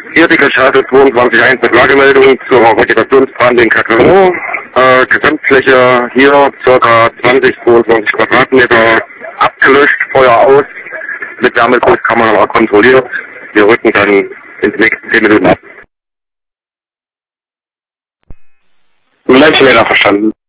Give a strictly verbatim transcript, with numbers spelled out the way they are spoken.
Hier die Geschaltet zweiundzwanzig Punkt eins mit Lagemeldung zur Vegetationsbrand in Kakao. Äh, Gesamtfläche hier ca. zwanzig, zweiundzwanzig Quadratmeter abgelöscht, Feuer aus. Mit Wärmegroßkamera kontrolliert. Wir rücken dann in den nächsten zehn Minuten ab. Leitschläger verstanden.